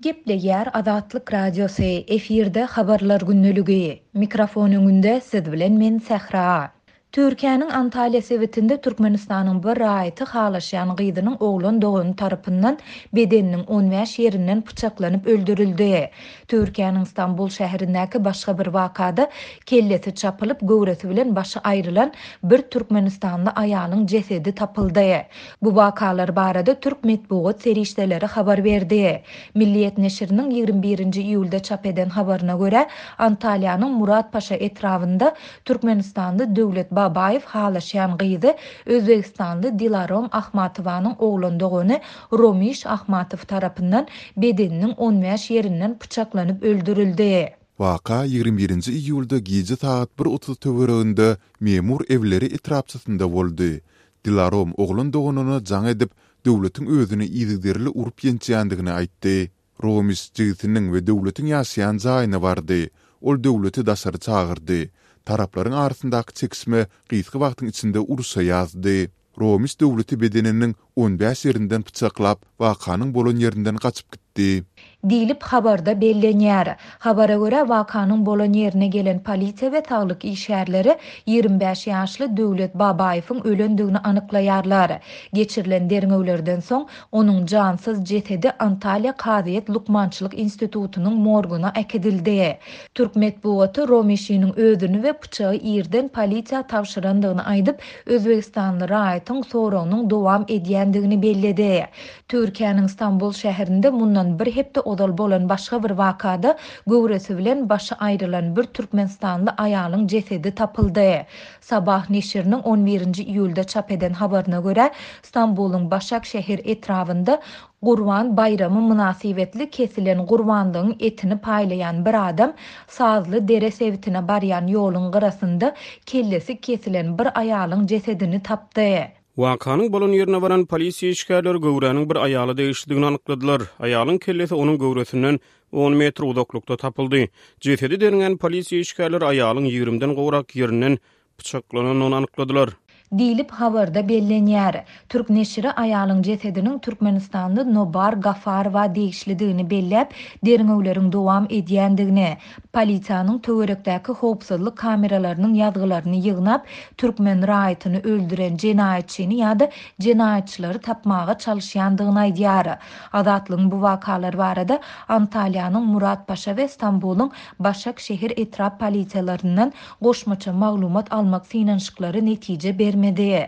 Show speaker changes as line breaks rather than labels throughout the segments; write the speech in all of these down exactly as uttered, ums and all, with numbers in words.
Gepleýär Azatlyk Radiosy efirde habarlar günnüligi. Mikrofon öňünde siz bilen men Sähra. Türkiýanyň Antalya sewetinde Türkmenistanyň bir raýaty halaşýan gyzynyň oglan doğuny tarapyndan bedeniniň on beş ýerinden pyçaklanyp öldürildi. Türkiýanyň Istanbul şäherindäki başga bir wakada kellesi çapylyp göwresi bilen başy aýrylan bir Türkmenistanly aýalyň jesedi tapyldy. Bu wakalar barada Türk medeniýet serişdeleri habar berdi. Milliýet neşriniň ýigrimbi birinji iýulda çap eden habaryna görä, Antalyanyň Murat Paşa etrawynda Türkmenistanly Döwlet Babaýew halaşýan gyzy Özbegistanly Dilarom Ahmatowanyň oglandygyny Romiş Ahmatow tarapyndan bedeniniň on beş ýerinden pyçaklanyp öldürildi.
Waka ýigrimbi birinji iýulda gije saat bir otuz töwereginde memur evleri etrapçysynda boldy. Dilarom oglandygyny jaň edip döwletiň özüni ýygyderli urup ýençýändigini aýtdy. Romiş jigitiniň we döwletiň ýaşaýan jaýyna bardy. Ol döwleti daşary çağırdy. Taraplaryň arasyndaky çekişme gysga wagtyň içinde uruşa ýazdy. Romiş döwleti bedeniniň on beş ýerinden pyçaklap wakanyň bolan ýerinden gaçyp gitdi.
Dilip habarda bellenýär. Habara görä wakanyň bolan ýerine gelen polisiýa we saglyk işgärleri ýigrimbi beş ýaşly Döwlet Babaýewiň ölendigini anyklaýarlar. Geçirilen derňewlerden soň onuň jansyz jesedi Antalya Kazyet Lukmançylyk institutunyň morguna äkedildi. Türk medeniýeti Romişiniň özüni we pyçagy ýerden polisiýa tawşyrandygyny aýdyp, Özbegistanly raýatyň soragynyň dowam edýändigini belledi. Türkiýanyň Istanbul şäherinde mundan bir hepde odal bolan başga bir wakada göwresi bilen başy aýrylan bir Türkmenistanly aýalyň jesedi tapyldy. Sabah neşriniň on birinji iýulda çap eden habaryna görä, Istanbulyň Başak şäher etrawynda Gurban bayramy münasibetli kesilen gurbanlygyň etini paýlayan bir adam sazly dere sewitine barýan ýoluň gyrasynda kellesi kesilen bir aýalyň jesedini tapdy.
Wakanyň bolan ýerine baran polisiýa işgärleri göwräniň bir aýaly değişdigini anykladylar. Aýalyň kellesi onuň göwresinden on metr uzaklykda tapyldy. Jesedi derilen polisiýa işgärleri aýalyň ýigrimden gowrak ýerinden pyçaklananyny anykladylar.
Dilip habarda bellenýär. Türk neşri aýalyň jesediniň Türkmenistanly Nobar Gafarowa degişlidigini belläp, derňewleriň dowam edýändigini, polisiýanyň töwerekdäki howpsuzlyk kameralarynyň ýazgylaryny ýygnap, türkmen raýatyny öldüren jenaýetçini ýa-da jenaýetçileri tapmaga çalyşýandygyny aýdýar. Azatlygyň bu wakalar barada Antalyanyň Murat Paşa we Istanbulyň Başak şäher etrap polisiýalarynyň goşmaça maglumat almak synanşyklary netije bermedi.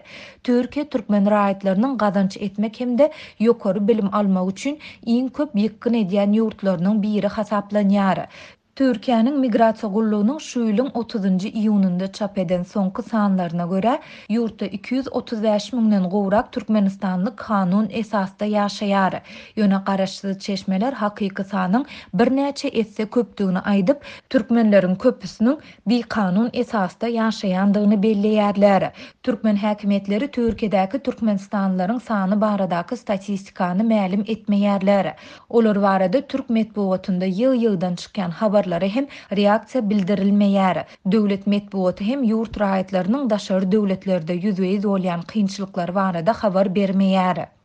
Türkiýe türkmen raýatlarynyň gazanç etmek hemde ýokary bilim almak üçin iň köp ýykyn edýän ýurtlarynyň biri hasaplanýar. Türkiýanyň migrasiýa gullugynyň şu ýylyň otuzynjy iýununda çap eden soňky sanlaryna görä, ýurtda iki yüz otuz beş miňden gowrak Türkmenistanly kanun esasda ýaşaýar. Ýöne garaşsyz çeşmeler hakyky sanyň bir näçe etse köpdigini aýdyp, türkmenleriň köpüsiniň bir kanun esasda ýaşaýandygyny belleýärler. Türkmen häkimetleri Türkiýedäki Türkmenistanlylaryň sany baradaky statistikany mälim etmeýärler. Olar barada Türk medeniýetinde ýyl-ýyldan çykan habar hem reaksiya bildirilmeýär. Döwlet medeniýeti hem ýurt raýatlarynyň daşary döwletlerde ýüzüýiz bolýan kynçylyklar barada habar bermeýär.